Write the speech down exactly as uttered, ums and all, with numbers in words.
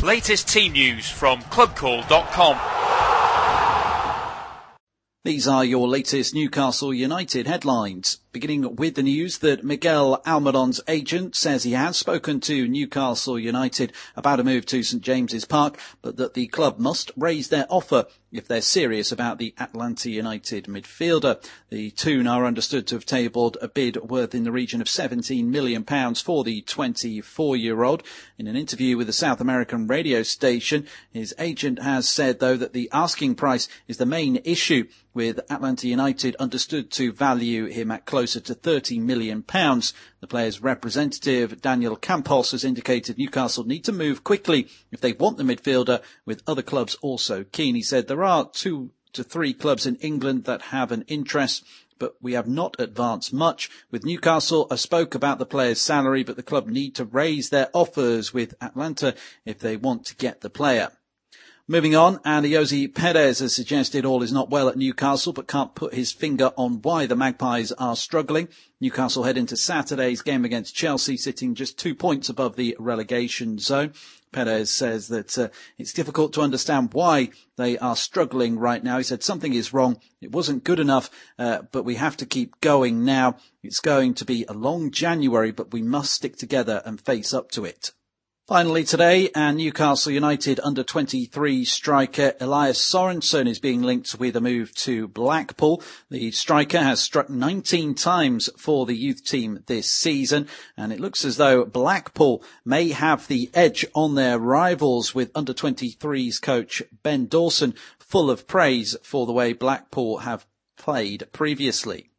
Latest team news from club call dot com. These are your latest Newcastle United headlines. Beginning with the news that Miguel Almiron's agent says he has spoken to Newcastle United about a move to St James's Park, but that the club must raise their offer if they're serious about the Atlanta United midfielder. The Toon are understood to have tabled a bid worth in the region of seventeen million pounds for the twenty-four-year-old. In an interview with a South American radio station, his agent has said, though, that the asking price is the main issue, with Atlanta United understood to value him at closer to thirty million pounds. The player's representative, Daniel Campos, has indicated Newcastle need to move quickly if they want the midfielder, with other clubs also keen. He said there are two to three clubs in England that have an interest, but we have not advanced much. With Newcastle, I spoke about the player's salary, but the club need to raise their offers with Atlanta if they want to get the player. Moving on, and Jose Perez has suggested all is not well at Newcastle, but can't put his finger on why the Magpies are struggling. Newcastle head into Saturday's game against Chelsea, sitting just two points above the relegation zone. Perez says that uh, it's difficult to understand why they are struggling right now. He said something is wrong. It wasn't good enough, uh, but we have to keep going now. It's going to be a long January, but we must stick together and face up to it. Finally today, and Newcastle United under twenty-three striker Elias Sorensen is being linked with a move to Blackpool. The striker has struck nineteen times for the youth team this season, and it looks as though Blackpool may have the edge on their rivals, with under twenty-threes coach Ben Dawson full of praise for the way Blackpool have played previously.